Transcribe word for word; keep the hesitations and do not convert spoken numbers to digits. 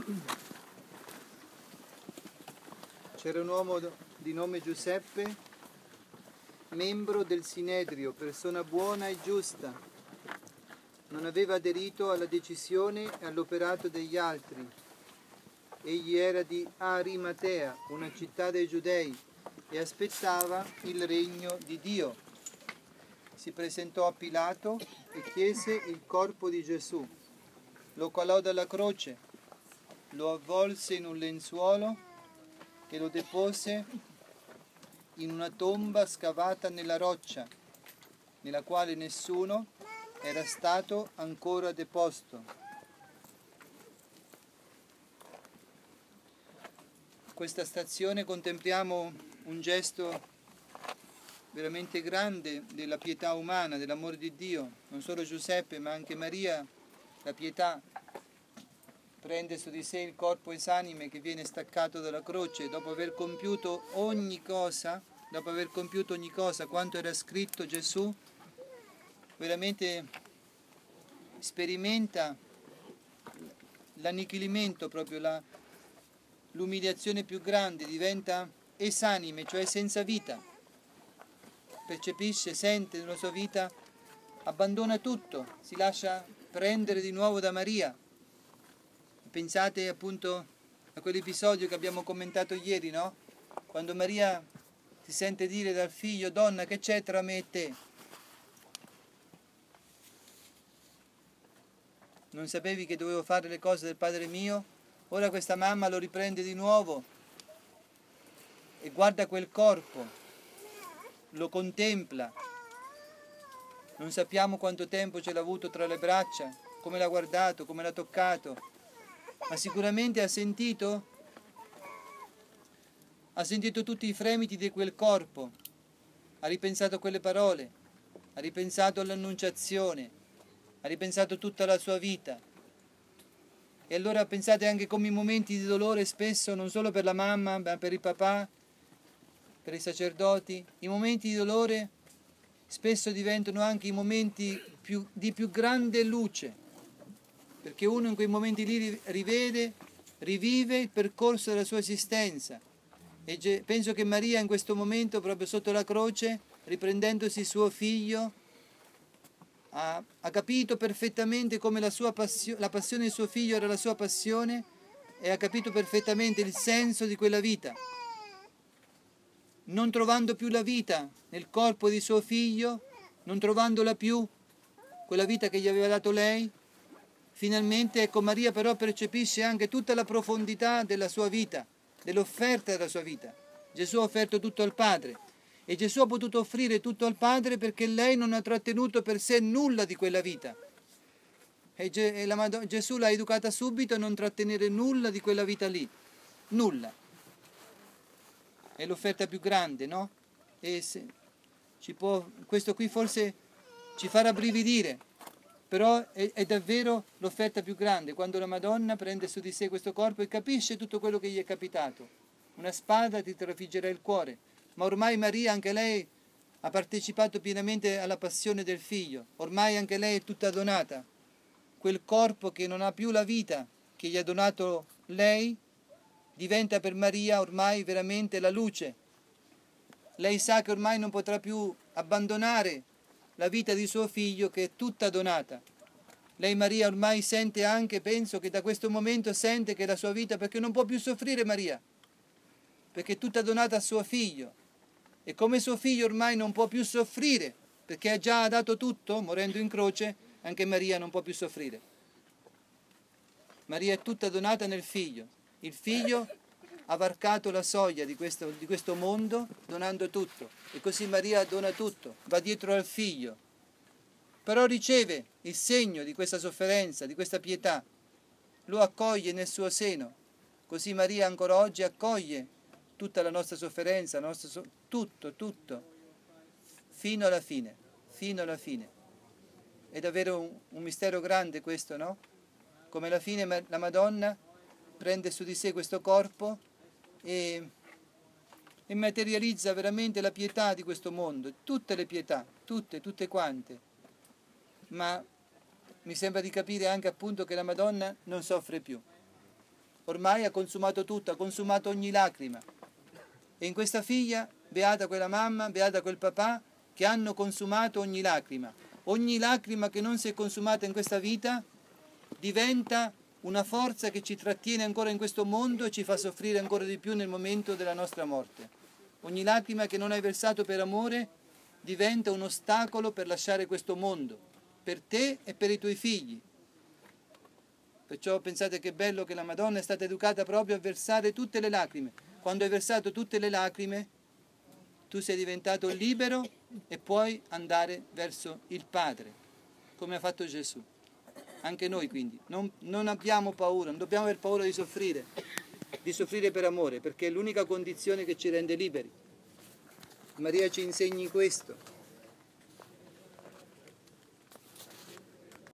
C'era un uomo di nome Giuseppe, membro del Sinedrio, persona buona e giusta. Non aveva aderito alla decisione e all'operato degli altri. Egli era di Arimatea, una città dei Giudei, e aspettava il regno di Dio. Si presentò a Pilato e chiese il corpo di Gesù. Lo calò dalla croce, lo avvolse in un lenzuolo e lo depose in una tomba scavata nella roccia, nella quale nessuno era stato ancora deposto. In questa stazione contempliamo un gesto veramente grande della pietà umana, dell'amore di Dio. Non solo Giuseppe, ma anche Maria, la pietà, prende su di sé il corpo esanime che viene staccato dalla croce dopo aver compiuto ogni cosa, dopo aver compiuto ogni cosa, quanto era scritto Gesù, veramente sperimenta l'annichilimento, proprio la, l'umiliazione più grande, diventa esanime, cioè senza vita. Percepisce, sente nella sua vita, abbandona tutto, si lascia prendere di nuovo da Maria. Pensate appunto a quell'episodio che abbiamo commentato ieri, no? Quando Maria si sente dire dal figlio: donna, che c'è tra me e te? Non sapevi che dovevo fare le cose del Padre mio? Ora questa mamma lo riprende di nuovo e guarda quel corpo, lo contempla. Non sappiamo quanto tempo ce l'ha avuto tra le braccia, come l'ha guardato, come l'ha toccato, ma sicuramente ha sentito, ha sentito tutti i fremiti di quel corpo, ha ripensato a quelle parole, ha ripensato all'annunciazione, ha ripensato tutta la sua vita. E allora pensate anche come i momenti di dolore spesso, non solo per la mamma, ma per il papà, per i sacerdoti, i momenti di dolore spesso diventano anche i momenti più, di più grande luce, perché uno in quei momenti lì rivede, rivive il percorso della sua esistenza. E penso che Maria in questo momento, proprio sotto la croce, riprendendosi suo figlio, ha, ha capito perfettamente come la, sua passio, la passione di suo figlio era la sua passione, e ha capito perfettamente il senso di quella vita. Non trovando più la vita nel corpo di suo figlio, non trovandola più, quella vita che gli aveva dato lei, finalmente, ecco, Maria però percepisce anche tutta la profondità della sua vita, dell'offerta della sua vita. Gesù ha offerto tutto al Padre e Gesù ha potuto offrire tutto al Padre perché lei non ha trattenuto per sé nulla di quella vita. E, Ge- e la Madonna, Gesù l'ha educata subito a non trattenere nulla di quella vita lì, nulla. È l'offerta più grande, no? E se ci può, questo qui forse ci fa rabbrividire, però è, è davvero l'offerta più grande, quando la Madonna prende su di sé questo corpo e capisce tutto quello che gli è capitato. Una spada ti trafiggerà il cuore, ma ormai Maria, anche lei, ha partecipato pienamente alla passione del figlio, ormai anche lei è tutta donata. Quel corpo che non ha più la vita che gli ha donato lei, diventa per Maria ormai veramente la luce. Lei sa che ormai non potrà più abbandonare la vita di suo figlio, che è tutta donata. Lei, Maria, ormai sente anche, penso che da questo momento sente che la sua vita, perché non può più soffrire Maria, perché è tutta donata a suo figlio. E come suo figlio ormai non può più soffrire, perché ha già dato tutto, morendo in croce, anche Maria non può più soffrire. Maria è tutta donata nel figlio. Il figlio ha varcato la soglia di questo, di questo mondo donando tutto, e così Maria dona tutto, va dietro al figlio, però riceve il segno di questa sofferenza, di questa pietà, lo accoglie nel suo seno. Così Maria ancora oggi accoglie tutta la nostra sofferenza, la nostra so- tutto, tutto, fino alla fine, fino alla fine. È davvero un, un mistero grande questo, no? Come alla fine la Madonna prende su di sé questo corpo e, e materializza veramente la pietà di questo mondo, tutte le pietà, tutte, tutte quante. Ma mi sembra di capire anche appunto che la Madonna non soffre più. ormai ha consumato tutto, ha consumato ogni lacrima. E in questa figlia, beata quella mamma, beata quel papà, che hanno consumato ogni lacrima. Ogni lacrima che non si è consumata in questa vita diventa una forza che ci trattiene ancora in questo mondo e ci fa soffrire ancora di più nel momento della nostra morte. Ogni lacrima che non hai versato per amore diventa un ostacolo per lasciare questo mondo, per te e per i tuoi figli. Perciò pensate che bello che la Madonna è stata educata proprio a versare tutte le lacrime. Quando hai versato tutte le lacrime, tu sei diventato libero e puoi andare verso il Padre, come ha fatto Gesù. Anche noi quindi non, non abbiamo paura, non dobbiamo aver paura di soffrire, di soffrire per amore, perché è l'unica condizione che ci rende liberi. Maria ci insegni questo.